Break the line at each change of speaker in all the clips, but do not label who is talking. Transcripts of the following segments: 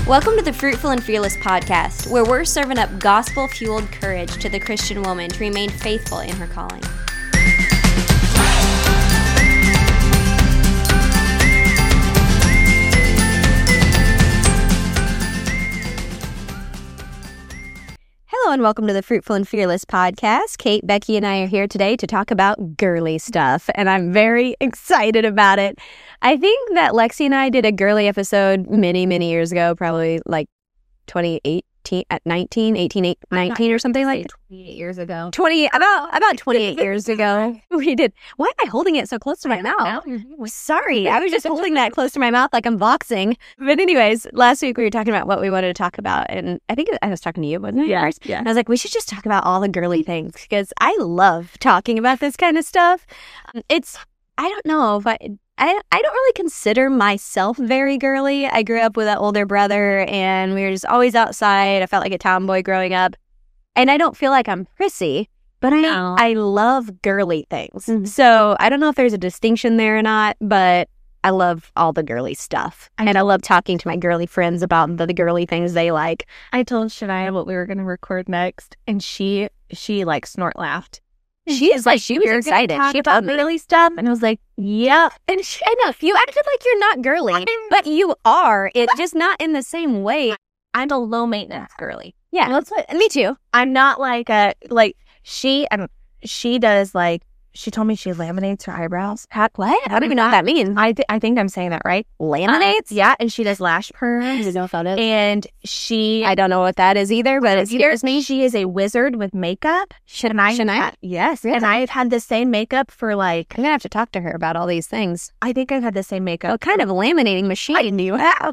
Welcome to the Fruitful and Fearless podcast, where we're serving up gospel-fueled courage to the Christian woman to remain faithful in her calling. Hello and welcome to the Fruitful and Fearless podcast. Kate, Becky, and I are here today to talk about girly stuff, and I'm very excited about it. I think that Lexi and I did a girly episode many years ago, probably like 19 or something like that.
28 years ago.
About 28 years ago. We did. Why am I holding it so close to my mouth? Sorry, I was just holding that close to my mouth like I'm boxing. But anyways, last week we were talking about what we wanted to talk about, and I think I was talking to you, wasn't it?
Yeah.
And I was like, we should just talk about all the girly things because I love talking about this kind of stuff. I don't know if I don't really consider myself very girly. I grew up with an older brother, and we were just always outside. I felt like a tomboy growing up. And I don't feel like I'm prissy, but I love girly things. Mm-hmm. So I don't know if there's a distinction there or not, but I love all the girly stuff. And I love talking to my girly friends about the girly things they like.
I told Shania what we were going to record next, and she like snort laughed.
She was excited. She
about girly stuff, and I was like, "Yeah."
And I know you acted like you're not girly, but you are. It's just not in the same way.
I'm a low maintenance girly.
Yeah,
well, that's what,
me too.
I'm not like she does like. She told me she laminates her eyebrows.
What? I don't even know what that means.
I think I'm saying that right.
Laminates?
Yeah, and she does lash perms.
I don't know if that is.
And
I don't know what that is either, but it scares me.
She is a wizard with makeup.
Shania?
Yes.
Really?
And I've had the same makeup for like...
I'm going to have to talk to her about all these things.
I think I've had the same makeup.
What kind of laminating machine do you have?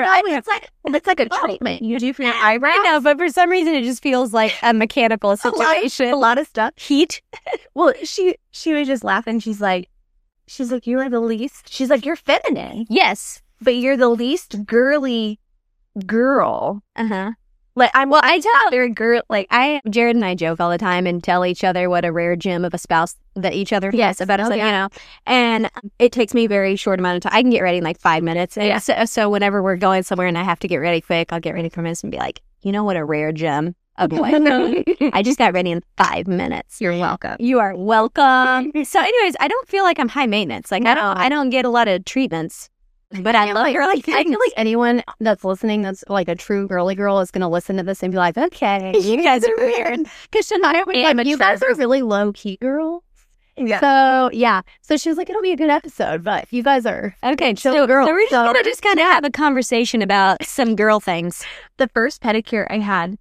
It's like a treatment you do for your eyebrows.
I know, but for some reason it just feels like a mechanical situation.
A lot of stuff.
Heat.
Well, she was just laughing. She's like, you're the least. She's like, you're feminine.
Yes.
But you're the least girly girl.
Uh-huh.
Like,
I tell
they're girl. Like,
Jared and I joke all the time and tell each other what a rare gem of a spouse that each other has about us, you know. And it takes me a very short amount of time. I can get ready in like 5 minutes. And so whenever we're going somewhere and I have to get ready quick, I'll get ready for minutes and be like, you know what a rare gem of what? I just got ready in 5 minutes.
You're welcome.
You are welcome. So anyways, I don't feel like I'm high maintenance. Like I don't get a lot of treatments. But I love girly things.
I feel like anyone that's listening that's like a true girly girl is going to listen to this and be like, okay,
you guys are weird.
Because Shania, you guys are really low-key girls. Yeah. So, yeah. So she was like, it'll be a good episode, but you guys are chill girls.
So we're just going to kind of have a conversation about some girl things.
The first pedicure I had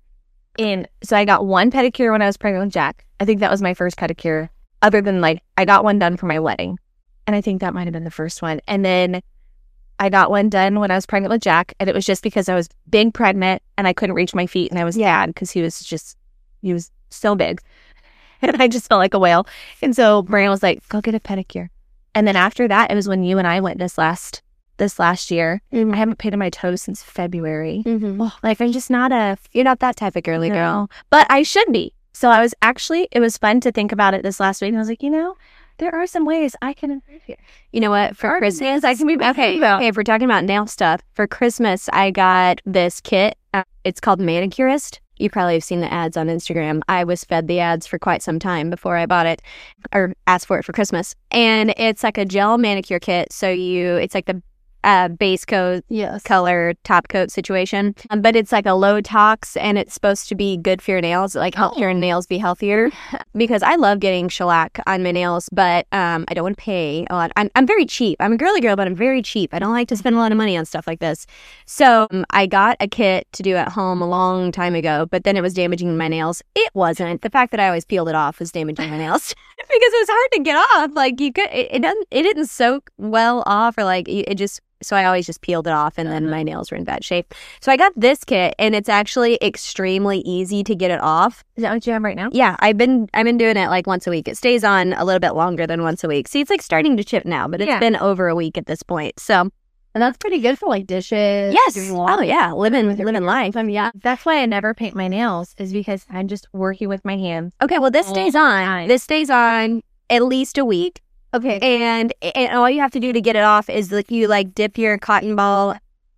so I got one pedicure when I was pregnant with Jack. I think that was my first pedicure, other than like, I got one done for my wedding. And I think that might have been the first one. And then I got one done when I was pregnant with Jack, and it was just because I was big pregnant and I couldn't reach my feet, and I was sad because he was so big. And I just felt like a whale. And so Brian was like, go get a pedicure. And then after that, it was when you and I went this last year. Mm-hmm. I haven't painted my toes since February.
Mm-hmm.
Like, I'm just
you're not that type of girly girl.
But I should be. So it was fun to think about it this last week. And I was like, there are some ways I can improve here.
You know what? For Christmas,
I can be
okay. If we're talking about nail stuff, for Christmas, I got this kit. It's called Manicurist. You probably have seen the ads on Instagram. I was fed the ads for quite some time before I bought it or asked for it for Christmas. And it's like a gel manicure kit. So it's like the base coat, color, top coat situation. But it's like a low tox, and it's supposed to be good for your nails, like help your nails be healthier. Because I love getting shellac on my nails, but I don't want to pay a lot. I'm very cheap. I'm a girly girl, but I'm very cheap. I don't like to spend a lot of money on stuff like this. So I got a kit to do at home a long time ago, but then it was damaging my nails. It wasn't. The fact that I always peeled it off was damaging my nails because it was hard to get off. Like it didn't soak well off, or like it just. So I always just peeled it off, and then my nails were in bad shape. So I got this kit, and it's actually extremely easy to get it off.
Is that what you have right now?
Yeah, I've been doing it like once a week. It stays on a little bit longer than once a week. See, it's like starting to chip now, but it's been over a week at this point. So,
and that's pretty good for like dishes.
Yes. Oh yeah, living life.
That's why I never paint my nails, is because I'm just working with my hands.
Okay, well this stays on. This stays on at least a week.
Okay.
And all you have to do to get it off is like you like dip your cotton ball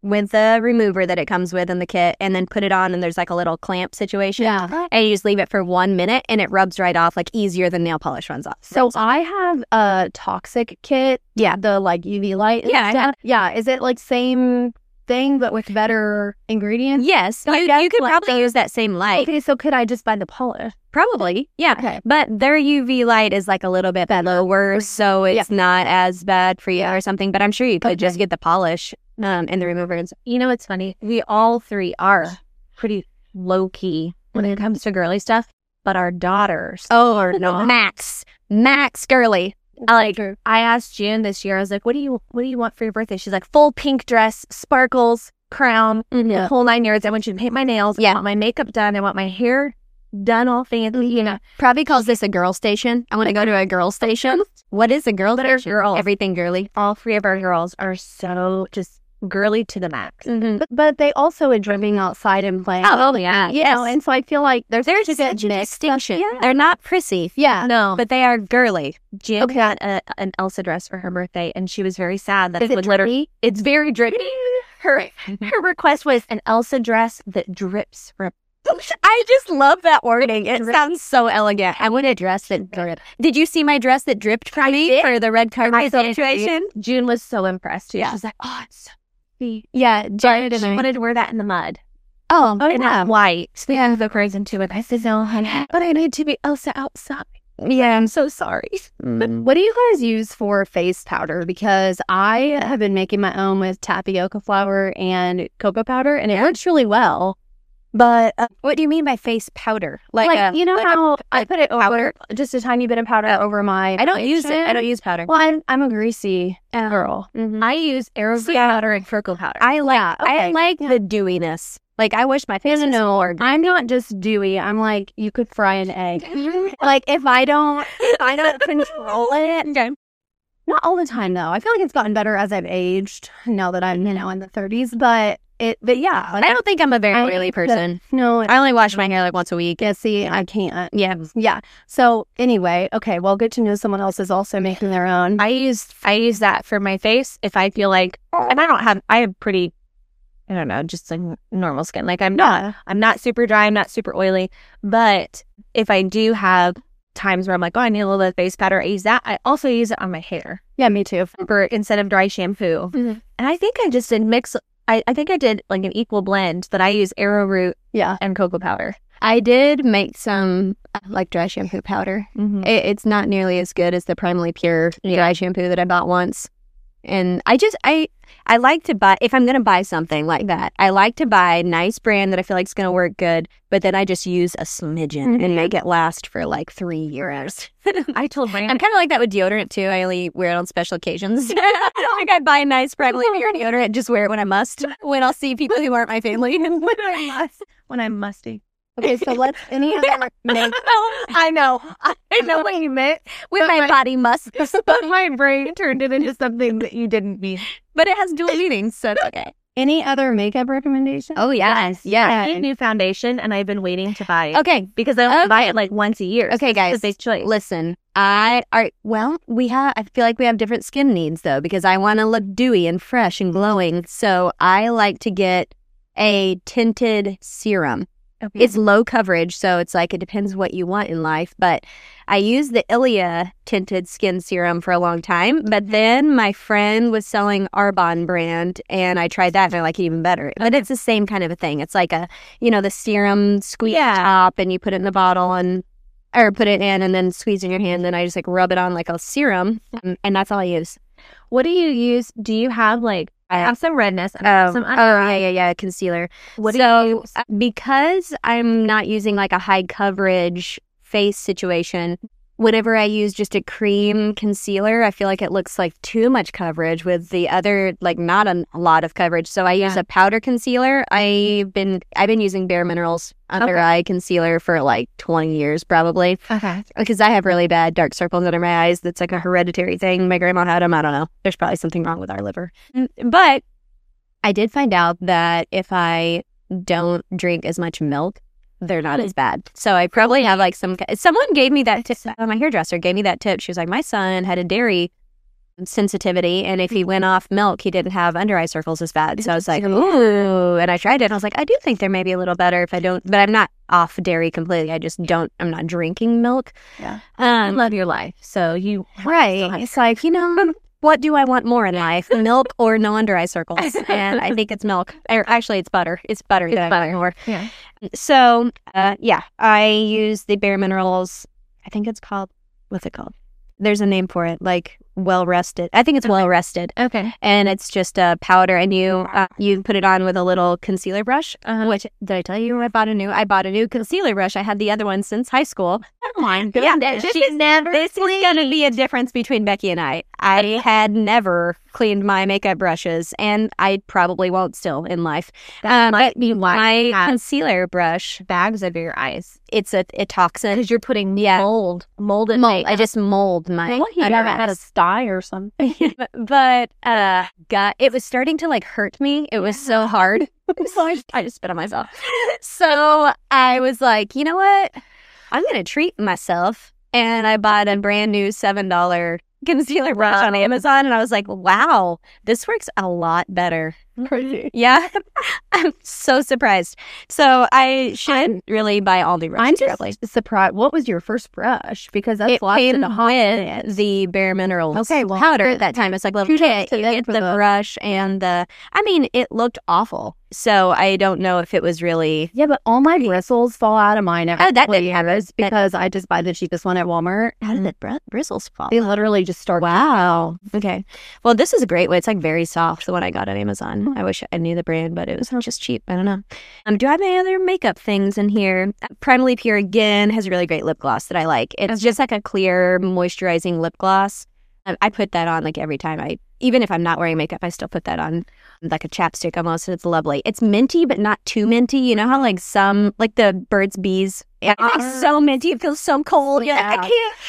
with the remover that it comes with in the kit, and then put it on, and there's like a little clamp situation.
Yeah.
And you just leave it for 1 minute, and it rubs right off, like easier than nail polish runs off.
So I have a toxic kit.
Yeah.
The like UV light. and
Yeah,
stuff. Yeah. Is it like same thing but with better ingredients?
Yes, you could probably use that same light.
Okay, so could I just buy the polish?
Probably, yeah.
Okay.
But their UV light is like a little bit lower, so it's not as bad for you or something. But I'm sure you could just get the polish and the remover. And
You know what's funny? We all three are pretty low key when it comes to girly stuff, but our daughters.
oh no, Max girly.
I asked June this year. I was like, "What do you want for your birthday?" She's like, "Full pink dress, sparkles, crown, the whole 9 yards. I want you to paint my nails. I want my makeup done. I want my hair done all fancy. You know,
Probably calls this a girl station. I want to go to a girl station. What is a girl station?
girls.
Everything girly.
all three of our girls are so just girly to the max.
But they also enjoy being outside and playing.
Oh yeah,
You know, and so I feel like there's
There's
such a
such a
mix.
distinction.
Yeah.
They're not prissy,
Yeah.
No,
but they are girly.
June got an Elsa dress for her birthday, and she was very sad that
Is it
would literally. It's very drippy. Her request was an Elsa dress that drips from.
I just love that wording. It sounds so elegant. I want a dress that dripped. Did you see my dress that dripped from me for the red carpet situation?
June was so impressed too.
Yeah.
She was like, "Oh, it's so pretty."
Yeah, Jared and
She
I.
wanted to wear that in the mud.
Oh,
And it's white. So yeah, the crazy into it. I said, "No, honey, but I need to be Elsa outside."
yeah.
I'm so sorry.
What do you guys use for face powder? Because I have been making my own with tapioca flour and cocoa powder, and it works really well. But
What do you mean by face powder?
you know how I put it over just a tiny bit of powder over my.
I don't use it.
foundation?
I don't use powder.
Well, I'm a greasy girl.
I use Aerosol powder and cocoa powder.
I like
okay.
the dewiness. Like I wish my face was more.
I'm not just dewy. I'm like you could fry an egg. Like if I don't control it.
Okay.
Not all the time though. I feel like it's gotten better as I've aged. Now that I'm in the 30s, but yeah. Like,
I don't think I'm a very
I
oily
think
person.
no.
I only wash my hair like once a week.
Yeah, see, I can't.
Yeah.
Yeah. So anyway, okay. Well, good to know someone else is also making their own.
I use that for my face if I feel like, and I have pretty, I don't know, just like normal skin. Like I'm not super dry, I'm not super oily, but if I do have times where I'm like, oh, I need a little bit of face powder, I use that. I also use it on my hair
Yeah, me too.
for instead of dry shampoo.
Mhm.
And I think I just did mix. I think I did like an equal blend that I use arrowroot
Yeah.
and cocoa powder.
I did make some like dry shampoo powder. It's not nearly as good as the Primally Pure dry shampoo that I bought once. And I like to buy, if I'm going to buy something like that, I like to buy a nice brand that I feel like is going to work good, but then I just use a smidgen and make it last for like 3 years.
I told Brandon.
I'm kind of like that with deodorant too. I only wear it on special occasions. Like I buy a nice Primally Pure deodorant, just wear it when I must, when I'll see people who aren't my family.
when I'm musty.
Okay, so let's any other make.
I know what you meant.
When my body must.
But my brain turned it into something that you didn't mean.
But it has dual meanings, so it's okay.
Any other makeup recommendations?
Oh, yes.
I
Yeah.
need a new foundation, and I've been waiting to buy it
Okay.
because I only buy it like once a year.
Okay, guys.
It's a big choice.
Listen, I feel like we have different skin needs, though, because I want to look dewy and fresh and glowing. So I like to get a tinted serum.
Okay.
It's low coverage, so it's like it depends what you want in life. But I used the Ilia tinted skin serum for a long time. But then my friend was selling Arbonne brand, and I tried that, and I like it even better. But it's the same kind of a thing. It's like the serum squeeze top, and you put it in the bottle or put it in, and then squeeze in your hand. Then I just like rub it on like a serum, and that's all I use.
What do you use? Do you have like? I have some redness. And I have some
yeah, concealer.
What do
So
you use?
because I'm not using like a high coverage face situation, whenever I use just a cream concealer, I feel like it looks like too much coverage with the other, like not a lot of coverage. So I use a powder concealer. I've been using Bare Minerals under eye concealer for like 20 years probably.
Okay.
Because I have really bad dark circles under my eyes. That's like a hereditary thing. My grandma had them. I don't know. There's probably something wrong with our liver. But I did find out that if I don't drink as much milk, they're not as bad. So I probably have like someone gave me that tip. My hairdresser gave me that tip. She was like, my son had a dairy sensitivity, and if he went off milk, he didn't have under eye circles as bad. So I was like, ooh, and I tried it. And I was like, I do think they're maybe a little better if I don't, but I'm not off dairy completely. I just don't. I'm not drinking milk.
Yeah, love your life. So you
right. It's like, what do I want more in life, milk or no under eye circles? And I think it's milk. Or actually, it's butter. It's butter.
It's butter.
More.
Yeah.
So I use the Bare Minerals. I think it's called. What's it called? There's a name for it, like Well Rested. I think it's Well Rested.
Okay.
And it's just a powder, and you put it on with a little concealer brush. Which, did I tell you I bought a new concealer brush? I had the other one since high school.
Oh my goodness.
This is going to be a difference between Becky and I. I had never cleaned my makeup brushes, and I probably won't still in life.
Might be why
my concealer brush
bags over your eyes.
It's a toxin
Because you're putting mold.
I just mold my.
Well, you never had a sty or something.
But it was starting to like hurt me. It was so hard. So I just spit on myself. So I was like, you know what? I'm gonna treat myself, and I bought a brand new $7 concealer brush on Amazon, and I was like, wow, this works a lot better.
Crazy.
Yeah. I'm so surprised. So I shouldn't really buy all the brushes.
I'm just surprised. What was your first brush? Because that's
it came with
with
the Bare Minerals
well,
powder at that time. It's like level kit. You get the brush and it looked awful. So I don't know if it was really.
Yeah, but all my bristles fall out of mine.
That
because I just buy the cheapest one at Walmart.
How did the bristles fall?
They literally just start.
Wow. Okay. Well, this is a great way. It's like very soft. The one I got on Amazon. I wish I knew the brand, but it was just cheap. I don't know. Do I have any other makeup things in here? Primally Pure again has a really great lip gloss that I like. It's just like a clear moisturizing lip gloss. I put that on like every time even if I'm not wearing makeup, I still put that on like a chapstick almost. It's lovely. It's minty, but not too minty. You know how like some, like the Burt's Bees, it's so minty. It feels so cold. Yeah. I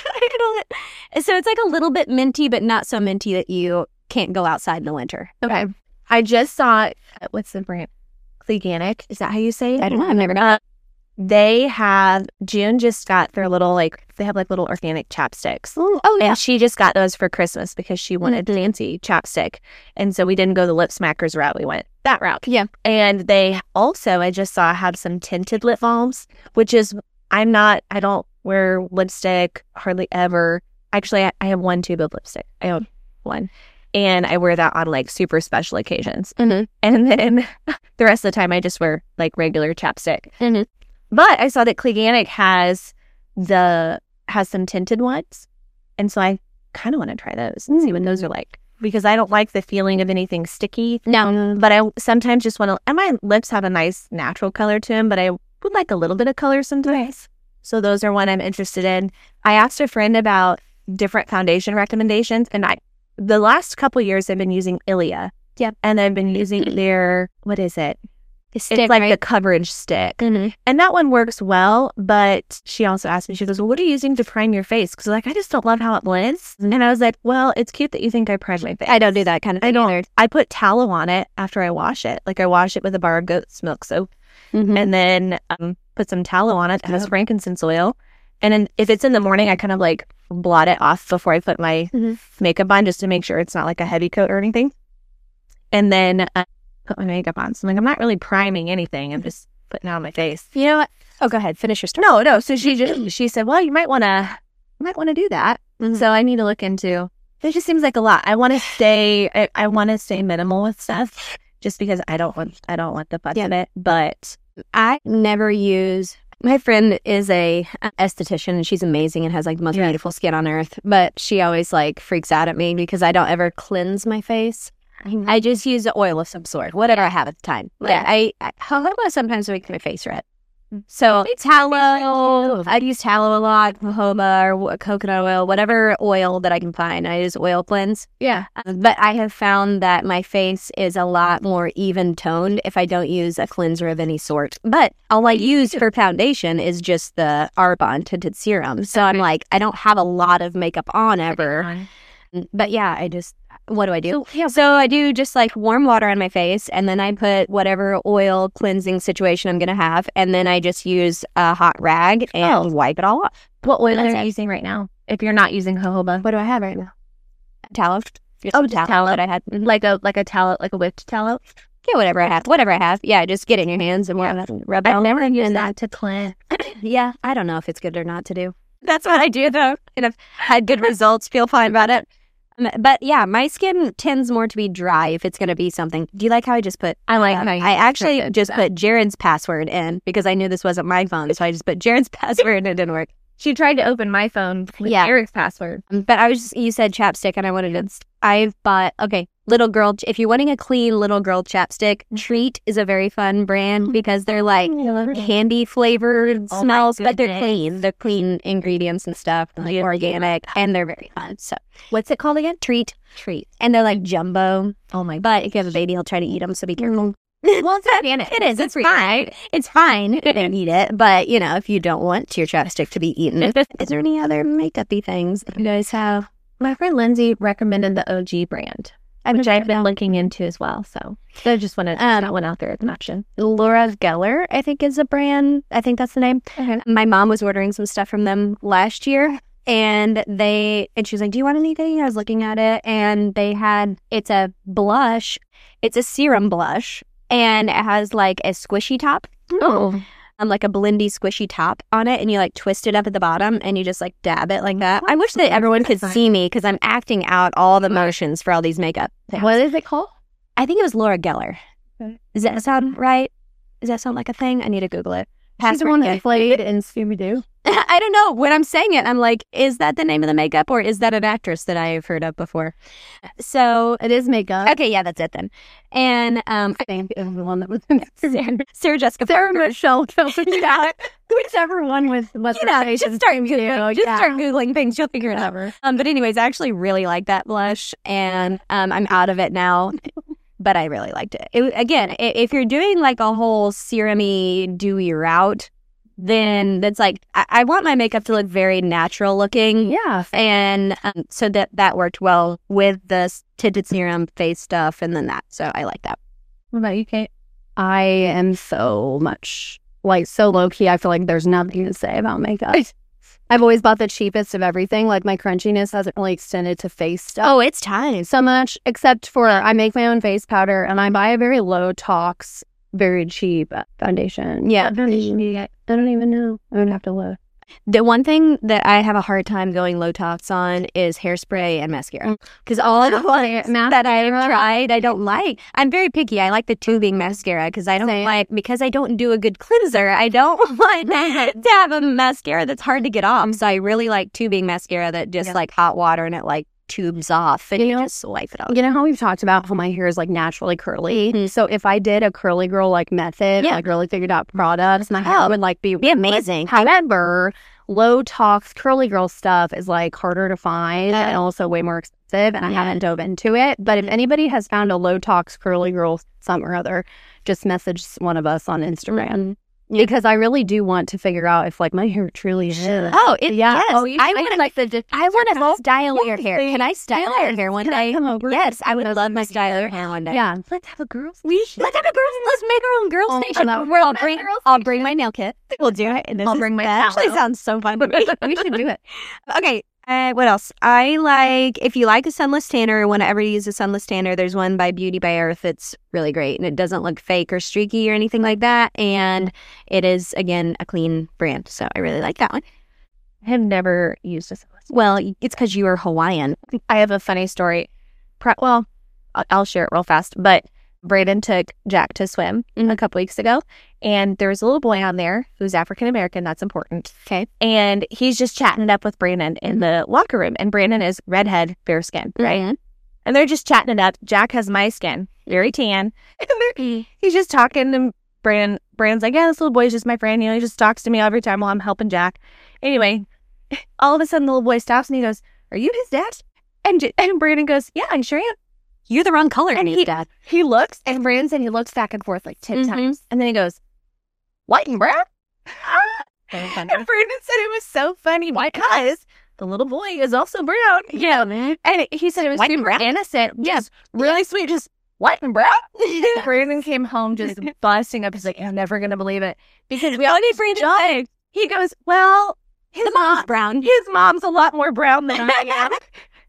can't. So it's like a little bit minty, but not so minty that you can't go outside in the winter.
Okay. I just saw, what's the brand? Cleganic. Is that how you say it?
I don't know. I've never done it.
June just got their little, they have like little organic chapsticks.
Oh, yeah.
And she just got those for Christmas because she wanted fancy chapstick. And so we didn't go the lip smackers route. We went that route.
Yeah.
And they also, I just saw, have some tinted lip balms, which is, I don't wear lipstick hardly ever. Actually, I have one tube of lipstick. I own one. And I wear that on like super special occasions.
Mm-hmm.
And then the rest of the time I just wear like regular chapstick.
Mm-hmm.
But I saw that Cleganic has some tinted ones. And so I kind of want to try those and see what those are like. Because I don't like the feeling of anything sticky.
No.
But I sometimes just want to, and my lips have a nice natural color to them, but I would like a little bit of color sometimes. So those are one I'm interested in. I asked a friend about different foundation recommendations, and the last couple years I've been using Ilia.
Yep.
And I've been using their, what is it?
Stick,
it's like
right?
the coverage stick.
Mm-hmm.
And that one works well, but she also asked me, she goes, well, what are you using to prime your face? Because I just don't love how it blends. Mm-hmm. And I was like, well, it's cute that you think I prime my face.
I don't do that kind of thing.
I put tallow on it after I wash it. Like I wash it with a bar of goat's milk soap.
Mm-hmm.
And then put some tallow on it. It has frankincense oil. And then if it's in the morning, I kind of like blot it off before I put my makeup on just to make sure it's not like a heavy coat or anything. And then put my makeup on. So I'm not really priming anything. I'm just putting it on my face.
You know what? Oh, go ahead. Finish your story.
No. So she said, well, you might want to do that. Mm-hmm. So I need to look into, it just seems like a lot. I want to stay minimal with stuff just because I don't want the fuss of it. But
I never use. My friend is a esthetician, and she's amazing and has like the most beautiful skin on earth. But she always like freaks out at me because I don't ever cleanse my face. I just use the oil of some sort, whatever I have at the time.
Yeah.
I sometimes make my face red. So tallow, I use tallow a lot, jojoba or coconut oil, whatever oil that I can find. I use oil cleanse.
Yeah.
But I have found that my face is a lot more even toned if I don't use a cleanser of any sort. But all I use for foundation is just the Arbonne tinted serum. So I'm like, I don't have a lot of makeup on ever. But yeah, what do I do? So I do just like warm water on my face, and then I put whatever oil cleansing situation I'm going to have, and then I just use a hot rag and wipe it all off.
What oil are you using right now? If you're not using jojoba.
What do I have right now? tallow.
Oh, just tallow.
that I had.
Like a tallow, like a whipped tallow.
Yeah, whatever I have. Yeah, just get it in your hands and rub it.
I've never used that to cleanse.
Yeah, I don't know if it's good or not to do. That's what I do though, and I've had good results. Feel fine about it. But yeah, my skin tends more to be dry if it's going to be something. Do you like how I just put?
I like.
I actually just put Jared's password in because I knew this wasn't my phone, so I just put Jared's password and it didn't work.
She tried to open my phone with Eric's password.
But you said chapstick, and I wanted to. I've bought little girl. If you're wanting a clean little girl chapstick, Treat is a very fun brand because they're like candy flavored smells, but they're clean. They're clean ingredients and stuff, like organic, and they're very fun. So, what's it called again? Treat. And they're like jumbo. Oh my! But if you have a baby, he'll try to eat them, so be careful.
Well, it's organic.
It is. It's fine. It's fine. Don't eat it. But, if you don't want your chapstick to be eaten, is there any other makeup-y things that you guys have?
My friend Lindsay recommended the OG brand, which I've been looking into as well. So I just wanted that one out there as an option.
Laura Geller, I think, is a brand. I think that's the name.
Okay.
My mom was ordering some stuff from them last year. And she was like, do you want anything? I was looking at it. And it's a blush. It's a serum blush. And it has like a squishy top.
Oh.
Like a blendy squishy top on it. And you like twist it up at the bottom and you just like dab it like that. I wish that everyone could see me because I'm acting out all the motions for all these makeup things.
What is it called?
I think it was Laura Geller.
Okay.
Does that sound right? Does that sound like a thing? I need to Google it.
She's the one that played in Scooby-Doo.
I don't know. When I'm saying it, I'm like, is that the name of the makeup or is that an actress that I've heard of before? So
it is makeup.
Okay, yeah, that's it then. And
I think it was the one that was in
Sarah Jessica
Sarah Michelle Gellar. Yeah. Whichever one was
just start Googling things, you'll figure it out. But anyways, I actually really like that blush and I'm out of it now. But I really liked it. Again, if you're doing like a whole serum-y, dewy route, then that's like, I want my makeup to look very natural looking.
Yeah.
And so that worked well with the tinted serum face stuff and then that. So I like that.
What about you, Kate? I am so much, so low-key, I feel like there's nothing to say about makeup. I've always bought the cheapest of everything. Like, my crunchiness hasn't really extended to face stuff.
Oh, it's time.
So much, except for I make my own face powder, and I buy a very low tox, very cheap foundation.
Yeah.
I don't even know. I would have to look.
The one thing that I have a hard time going low tox on is hairspray and mascara. Because all of the ones that I've tried, I don't like. I'm very picky. I like the tubing mascara because I don't because I don't do a good cleanser. I don't want to have a mascara that's hard to get off. So I really like tubing mascara that just like hot water and it like tubes off and you just wipe it off.
You know how we've talked about how my hair is like naturally curly? Mm-hmm. So if I did a curly girl like method, like really figured out products, my hair would like be
amazing.
However, low tox curly girl stuff is like harder to find and also way more expensive, and I haven't dove into it. But if anybody has found a low tox curly girl some or other, just message one of us on Instagram. Mm-hmm. Because I really do want to figure out if like my hair truly is.
Oh, yes.
Oh,
I want to style your hair. Can I style your hair one day?
Come over?
Yes, I would love to style your hair one day.
Yeah. Let's have a girls.
Let's make our own girls station. I'll bring my nail kit. We'll do it. And
I'll bring my
actually sounds so fun.
We should do it.
Okay. What else? I like, if you like a sunless tanner or want to ever use a sunless tanner, there's one by Beauty by Earth that's really great and it doesn't look fake or streaky or anything like that. And it is, again, a clean brand. So I really like that one.
I have never used a sunless tanner.
Well, it's because you are Hawaiian.
I have a funny story. I'll share it real fast, but Brayden took Jack to swim a couple weeks ago, and there was a little boy on there who's African American. That's important.
Okay.
And he's just chatting it up with Brandon in the locker room, and Brandon is redhead, fair skin, right? Mm-hmm. And they're just chatting it up. Jack has my skin, very tan. And he's just talking to Brandon. Brandon's like, yeah, this little boy's just my friend. He just talks to me every time while I'm helping Jack. Anyway, all of a sudden the little boy stops and he goes, are you his dad? And Brandon goes, yeah, I sure am.
You're the wrong color.
And he looks, and Brandon said he looks back and forth like 10 times. And then he goes, white and brown? And Brandon said it was so funny because the little boy is also brown.
Yeah, man.
And he said it was super innocent. Yes, really sweet, just white and brown. And Brandon came home just busting up. He's like, I'm never going to believe it. Because we all need Brandon. He goes, well,
his mom's brown.
His mom's a lot more brown than I am.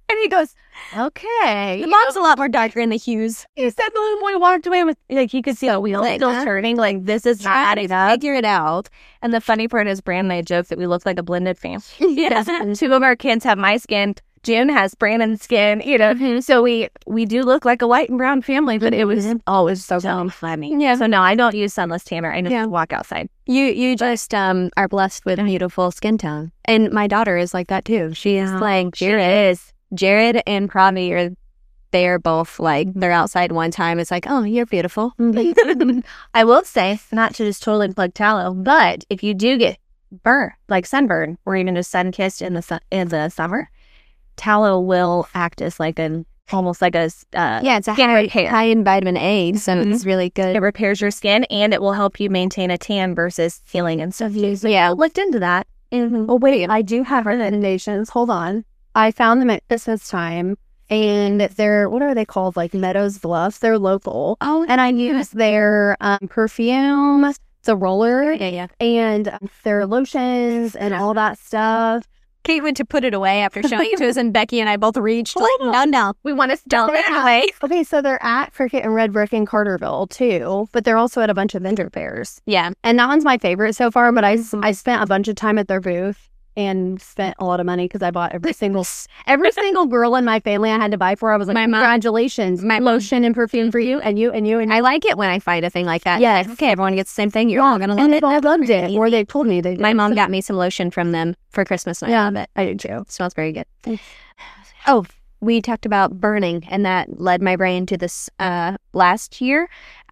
And he goes, okay.
The mom's a lot more darker in the hues.
He said the little boy walked away with, like, you could see the wheels still turning. Like, this is not adding up.
Figure it out.
And the funny part is, Brandon and I joke that we look like a blended family.
Yeah.
Two of our kids have my skin. June has Brandon's skin, you know. So we do look like a white and brown family, but it was always so funny.
Yeah.
So no, I don't use sunless tanner. I just walk outside.
You just are blessed with beautiful skin tone. And my daughter is like that too. She is like Jared and Pravi they're both like, they're outside one time. It's like, oh, you're beautiful.
I will say, not to just totally plug tallow, but if you do get burnt, like sunburn, or even just sun kissed in the summer, tallow will act as like almost like a
it's a high in vitamin A, so it's really good.
It repairs your skin and it will help you maintain a tan versus healing and stuff. So
Yeah.
looked into that.
Oh, wait, I do have recommendations. Hold on. I found them at Christmas time, and they're, what are they called? Like Meadows Bluff. They're local.
Oh,
And I use their perfume, the roller,
yeah.
and their lotions and all that stuff.
Kate went to put it away after showing it to us, and Becky and I both reached like, no.
We want to still it away.
Okay, so they're at Cricket and Red Brick in Carterville too, but they're also at a bunch of vendor fairs.
Yeah.
And that one's my favorite so far, but I spent a bunch of time at their booth and spent a lot of money because I bought every single girl in my family I had to buy for. I was like,
My mom-
congratulations, my lotion and perfume for you and you and you. And
I like it when I find a thing like that.
Yes.
Okay, everyone gets the same thing. You're all going to love
and
it.
they all loved it, or they told me they did.
My mom got me some lotion from them for Christmas, and I love it.
I did too.
It smells very good. Oh, we talked about burning, and that led my brain to this last year.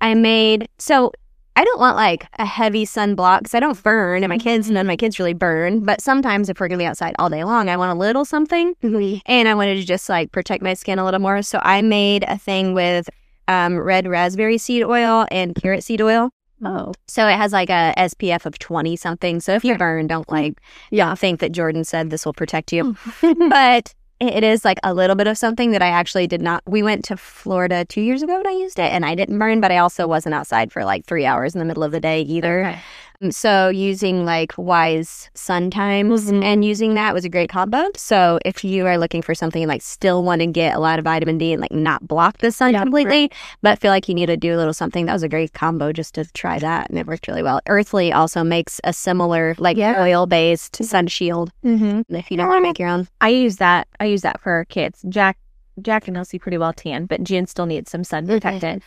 I don't want like a heavy sunblock because I don't burn, and none of my kids really burn. But sometimes if we're going to be outside all day long, I want a little something. And I wanted to just like protect my skin a little more. So I made a thing with red raspberry seed oil and carrot seed oil.
Oh.
So it has like a SPF of 20 something. So if you burn, don't think that Jordan said this will protect you. But it is like a little bit of something that I actually did not. We went to Florida 2 years ago and I used it, and I didn't burn, but I also wasn't outside for like 3 hours in the middle of the day either.
Okay.
So using like Wise Sun Times and using that was a great combo. So if you are looking for something like still want to get a lot of vitamin D and like not block the sun completely, but feel like you need to do a little something, that was a great combo just to try that, and it worked really well. Earthly also makes a similar like oil-based sun shield if you don't want to make your own.
I use that for our kids. Jack and Elsie pretty well tan, but Jen still needs some sun protected.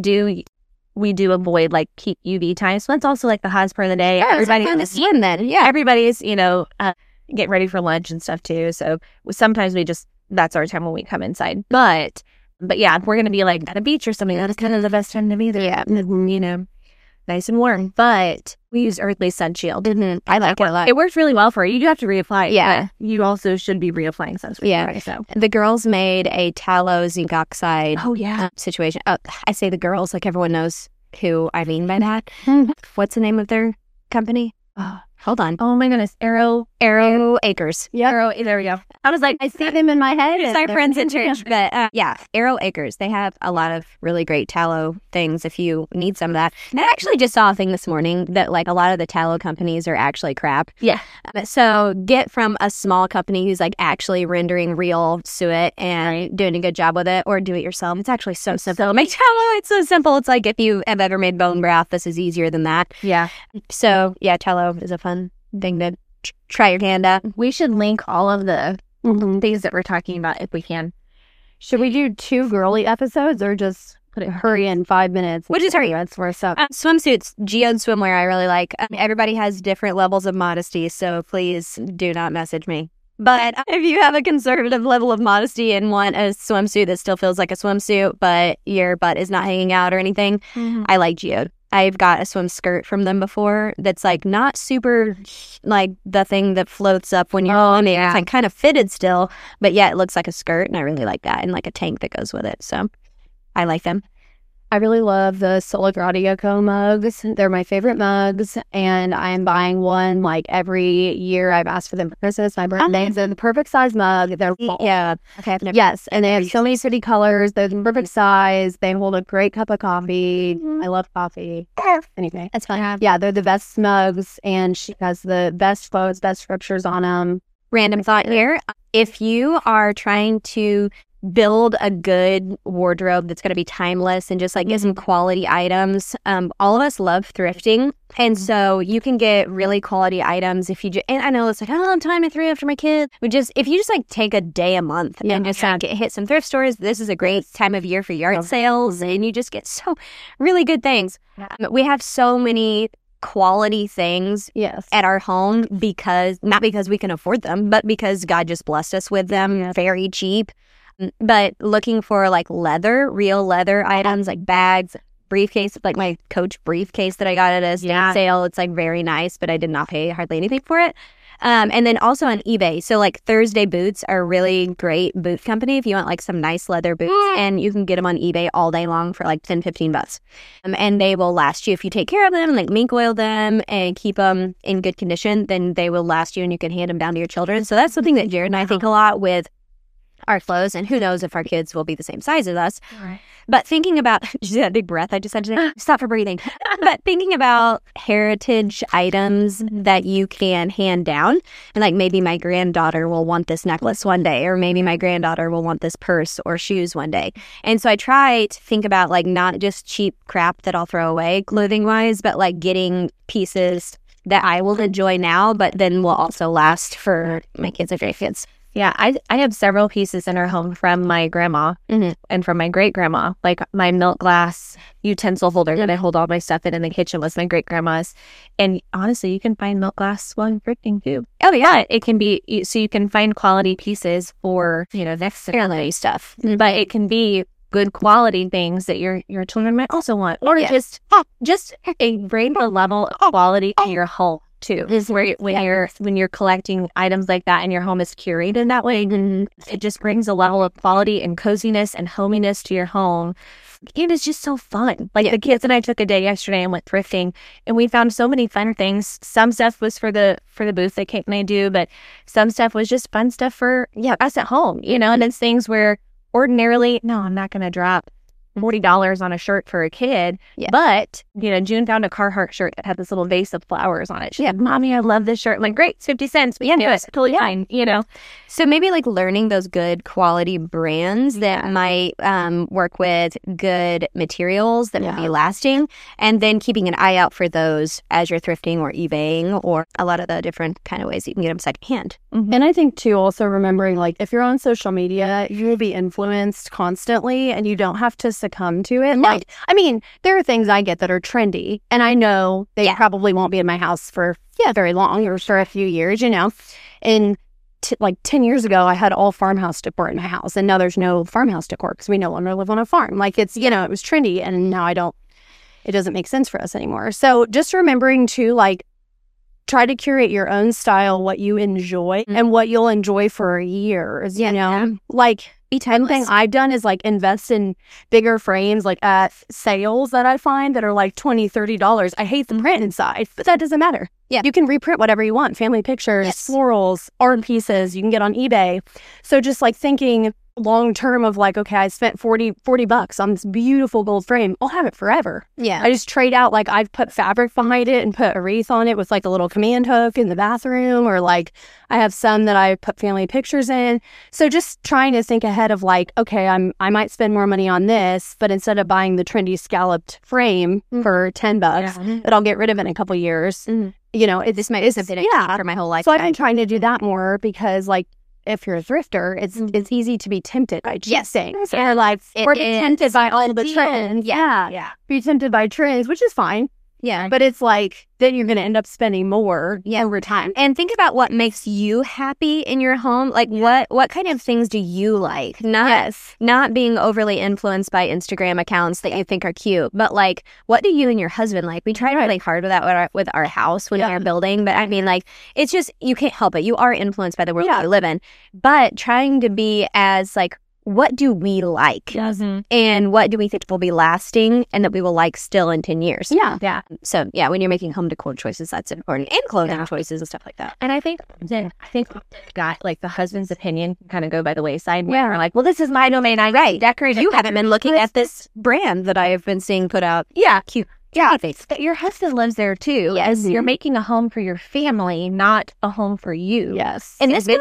We do avoid like keep UV time. So that's also like the hottest part of the day.
Everybody's swim then. Yeah.
Everybody's, getting ready for lunch and stuff too. So sometimes that's our time when we come inside. But yeah, if we're going to be like at a beach or something, that's kind of the best time to be there.
Yeah.
Nice and warm. But we use Earthly Sun Shield.
I like it a lot.
It works really well for you. You do have to reapply.
Yeah.
You also should be reapplying sunscreen.
Yeah.
Right, so.
The girls made a tallow zinc oxide situation. Oh, I say the girls like everyone knows who I mean by that. What's the name of their company? Hold on.
Oh my goodness. Arrow
Acres.
Yeah.
There we go. I was like,
I see them in my head.
It's our friends in church. But Arrow Acres. They have a lot of really great tallow things if you need some of that. And I actually just saw a thing this morning that like a lot of the tallow companies are actually crap.
Yeah.
So get from a small company who's like actually rendering real suet and doing a good job with it, or do it yourself. It's actually so simple. Make tallow. It's so simple. It's like if you have ever made bone broth, this is easier than that.
Yeah.
So yeah, tallow is a fun thing to try your hand at.
We should link all of the things that we're talking about if we can.
Should we do 2 girly episodes or just hurry in 5 minutes?
We'll just hurry.
That's where stuff.
Swimsuits, geode swimwear, I really like. Everybody has different levels of modesty, so please do not message me. But if you have a conservative level of modesty and want a swimsuit that still feels like a swimsuit, but your butt is not hanging out or anything, I like geode. I've got a swim skirt from them before that's like not super like the thing that floats up when you're swimming. It's like kind of fitted still, but yeah, it looks like a skirt, and I really like that, and like a tank that goes with it. So I like them.
I really love the Solagradiaco mugs. They're my favorite mugs, and I'm buying one like every year. I've asked for them for Christmas, my birthday. They're the perfect size mug. They're full.
Yeah. Okay.
Yes, and they have so many pretty colors. They're the perfect size. They hold a great cup of coffee. I love coffee. Anyway,
That's fine.
yeah, they're the best mugs, and she has the best quotes, best scriptures on them.
random thought here. If you are trying to build a good wardrobe that's going to be timeless and just like get some quality items, all of us love thrifting. And so you can get really quality items if you and I know it's like, I don't have time to thrift after my kids. If you just like take a day a month and just like hit some thrift stores, this is a great time of year for yard sales, and you just get so really good things. We have so many quality things at our home not because we can afford them, but because God just blessed us with them very cheap. But looking for like real leather items, like bags, briefcase, like my Coach briefcase that I got at a sale. It's like very nice, but I did not pay hardly anything for it. And then also on eBay. So like Thursday Boots are a really great boot company if you want like some nice leather boots, and you can get them on eBay all day long for like $10-15. And they will last you if you take care of them, like mink oil them and keep them in good condition, then they will last you and you can hand them down to your children. So that's something that Jared and I think a lot with our clothes, and who knows if our kids will be the same size as us. Right. But thinking about, just that big breath I just had to say, stop for breathing. But thinking about heritage items that you can hand down, and like maybe my granddaughter will want this necklace one day, or maybe my granddaughter will want this purse or shoes one day. And so I try to think about like not just cheap crap that I'll throw away clothing wise, but like getting pieces that I will enjoy now, but then will also last for my kids and grandkids.
Yeah, I have several pieces in our home from my grandma and from my great-grandma. Like my milk glass utensil holder that I hold all my stuff in the kitchen was my great-grandma's. And honestly, you can find milk glass while you're thrifting too.
Oh, yeah.
But it can be, so you can find quality pieces for, next to stuff. But it can be good quality things that your children might also want. Or just bring the level of quality in your home too. Is where when you're collecting items like that and your home is curated that way, it just brings a level of quality and coziness and hominess to your home. It is just so fun. Like the kids and I took a day yesterday and went thrifting, and we found so many fun things. Some stuff was for the booth that Kate and I do, but some stuff was just fun stuff for us at home, and it's things where ordinarily, no, I'm not going to drop $40 on a shirt for a kid. Yeah. But, June found a Carhartt shirt that had this little vase of flowers on it. She said, Mommy, I love this shirt. I'm like, great, it's 50 cents. But it's totally fine,
So maybe like learning those good quality brands that might work with good materials that will be lasting, and then keeping an eye out for those as you're thrifting or eBaying or a lot of the different kind of ways you can get them secondhand.
And I think too, also remembering like if you're on social media, you will be influenced constantly and you don't have to succumb to it.
No.
Like, I mean, there are things I get that are trendy, and I know they probably won't be in my house for very long or for a few years, And like 10 years ago, I had all farmhouse decor in my house, and now there's no farmhouse decor because we no longer live on a farm. Like it's, it was trendy, and now it doesn't make sense for us anymore. So just remembering to like try to curate your own style, what you enjoy and what you'll enjoy for years, like one thing I've done is like invest in bigger frames, like at sales that I find that are like $20, $30. I hate the print inside, but that doesn't matter. Yeah. You can reprint whatever you want. Family pictures, florals, art pieces, you can get on eBay. So just like thinking long term of like, okay, I spent $40 on this beautiful gold frame. I'll have it forever.
Yeah.
I just trade out, like I've put fabric behind it and put a wreath on it with like a little command hook in the bathroom, or like I have some that I put family pictures in. So just trying to think ahead of like, okay, I might spend more money on this, but instead of buying the trendy scalloped frame for $10 that I'll get rid of in a couple years,
this might have been for my whole life.
So I've been trying to do that more because like, if you're a thrifter, it's easy to be tempted by cheap things. Or like, or be tempted by all the trends. Yeah. Be tempted by trends, which is fine.
Yeah.
But it's like, then you're going to end up spending more over time.
And think about what makes you happy in your home. Like what kind of things do you like? Not being overly influenced by Instagram accounts that you think are cute, but like, what do you and your husband like? We try really hard with that with our house when we're building, but I mean like, it's just, you can't help it. You are influenced by the world you live in, but trying to be as like, what do we like? And what do we think will be lasting and that we will like still in 10 years?
Yeah.
So, when you're making home decor choices, that's important. And clothing choices and stuff like that.
And I think like the husband's opinion can kind of go by the wayside. Yeah. We're like, well, this is my domain. I decorate.
You haven't been looking at this brand that I have been seeing put out.
Yeah.
Cute
Yeah.
But your husband lives there too.
Yes.
You're making a home for your family, not a home for you.
Yes.
And this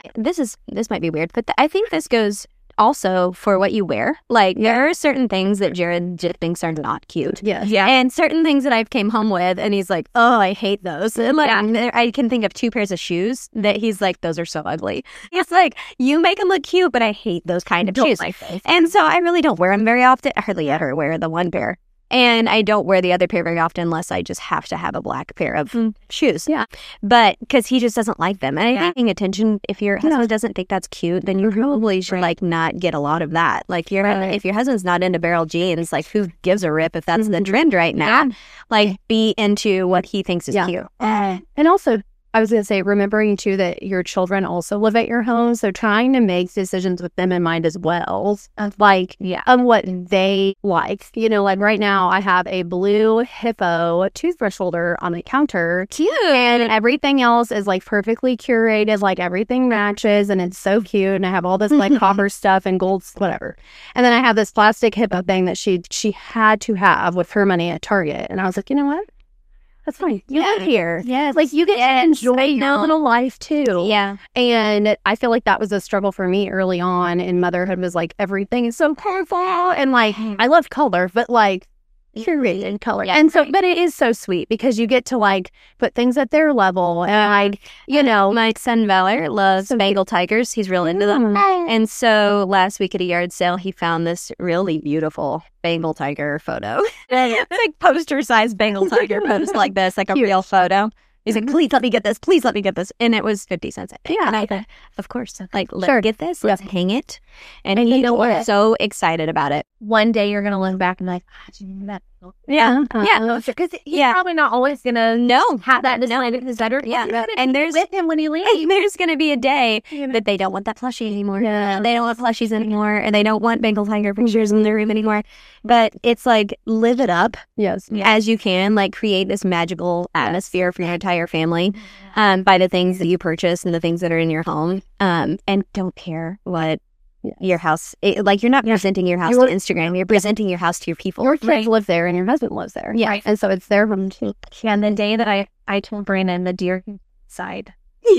might be weird, but I think this goes also for what you wear. Like there are certain things that Jared just thinks are not cute.
Yes.
Yeah.
And certain things that I've came home with and he's like, oh, I hate those. And like, I can think of 2 pairs of shoes that he's like, those are so ugly. It's like, you make them look cute, but I hate those kind of shoes. And so I really don't wear them very often. I hardly ever wear the one pair. And I don't wear the other pair very often unless I just have to have a black pair of shoes.
Yeah.
But because he just doesn't like them. And I think paying attention, if your husband doesn't think that's cute, then you probably should like not get a lot of that. Like if your husband's not into barrel jeans, like who gives a rip if that's the trend right now? Like be into what he thinks is cute.
And also, I was going to say, remembering too that your children also live at your home. So trying to make decisions with them in mind as well. Like, what they like. You know, like right now I have a blue Hippo toothbrush holder on the counter.
Cute.
And everything else is like perfectly curated. Like everything matches and it's so cute. And I have all this like copper stuff and gold, whatever. And then I have this plastic Hippo thing that she had to have with her money at Target. And I was like, you know what? That's fine. You live here.
Yes.
Like you get to enjoy your little life too.
Yeah.
And I feel like that was a struggle for me early on in motherhood was like everything is so colorful and like I love color, but like curated color.
Yeah.
And so but it is so sweet because you get to like put things at their level and like, you know,
my son Valor loves Bengal tigers. He's real into them. And so last week at a yard sale, he found this really beautiful Bengal tiger photo. It's like poster-sized Bengal tiger post like this, like a real photo. He's like, please let me get this. Please let me get this. And it was 50 cents.
Yeah.
And I thought, of course. Like, let's get this. Let's hang it. And
you
he
know what?
was so excited about it.
One day you're going to look back and be like, do you remember that?
Yeah. Yeah.
Because he's probably not always going to have that decided because better.
Yeah. And there's
with him when he leaves.
There's going to be a day that they don't want that plushie anymore.
Yeah.
They don't want plushies anymore. And they don't want Bengal tiger pictures in their room anymore. But it's like, live it up as you can. Like, create this magical atmosphere for your entire family by the things that you purchase and the things that are in your home. And don't care what your house, like you're not presenting your house to Instagram. You're presenting your house to your people.
Your kids live there and your husband lives there.
Yeah.
And so it's their home too.
And the day that I told Brandon the deer side,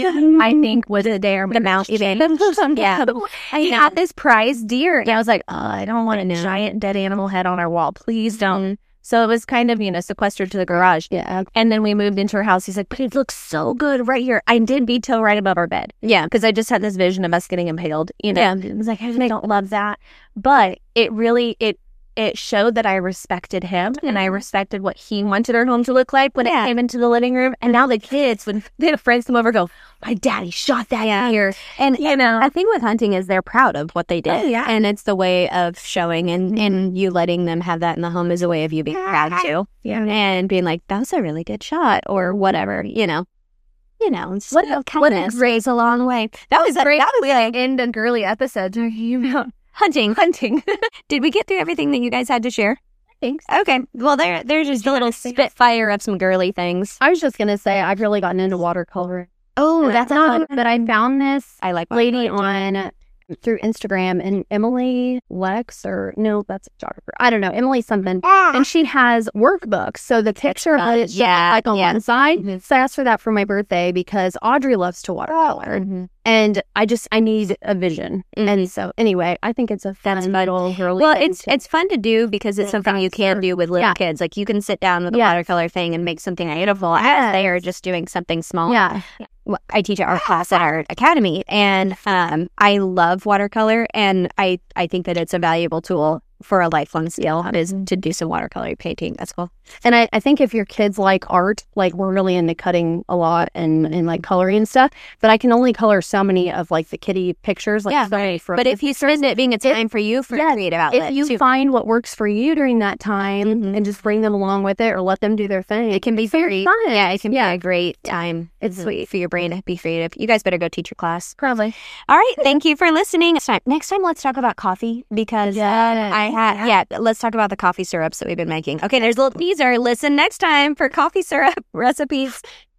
I think was the day the mouse changed. I had this prized deer. And I was like, I don't want a giant dead animal head on our wall. Please don't. So it was kind of, sequestered to the garage.
Yeah.
And then we moved into her house. He's like, but it looks so good right here. I did veto right above our bed.
Yeah.
Because I just had this vision of us getting impaled. Yeah. It was like, I don't love that. But it really, it showed that I respected him and I respected what he wanted our home to look like when it came into the living room. And now the kids, when they had friends come over, go, my daddy shot that deer.
And I think with hunting is they're proud of what they did. And it's the way of showing and you letting them have that in the home is a way of you being proud too. Yeah. And being like, that was a really good shot or whatever, it's kindness goes a long way. That was great. That was like
end a girly episode talking about
hunting. Did we get through everything that you guys had to share?
Thanks.
Okay. Well, there's just a little spitfire of some girly things.
I was just going to say, I've really gotten into watercolor.
Oh, that's
not. But I found this
I like
lady on through Instagram and Emily Lex that's a photographer. I don't know, Emily something. And she has workbooks. So the picture of it like on one side. Mm-hmm. So I asked for that for my birthday because Audrey loves to watercolor. Mm-hmm. And I need a vision. Mm-hmm. And so anyway, I think it's a fun little girly.
Well, it's fun to do because it's something you can do with little kids. Like you can sit down with a watercolor thing and make something beautiful as they are just doing something small.
Yeah.
I teach art class at our academy, and I love watercolor, and I think that it's a valuable tool for a lifelong skill is to do some watercolor painting. That's cool.
And I think if your kids like art, like we're really into cutting a lot and like coloring and stuff, but I can only color so many of like the kitty pictures. Like
but if you spend it being a time for you for a creative outlet,
if you find what works for you during that time and just bring them along with it or let them do their thing,
it can be very
fun.
Yeah, it can be a great time.
It's sweet
for your brain to be creative. You guys better go teach your class.
Probably.
All right. Thank you for listening. Next time, let's talk about coffee because let's talk about the coffee syrups that we've been making. Okay, there's a little teaser. Listen next time for coffee syrup recipes.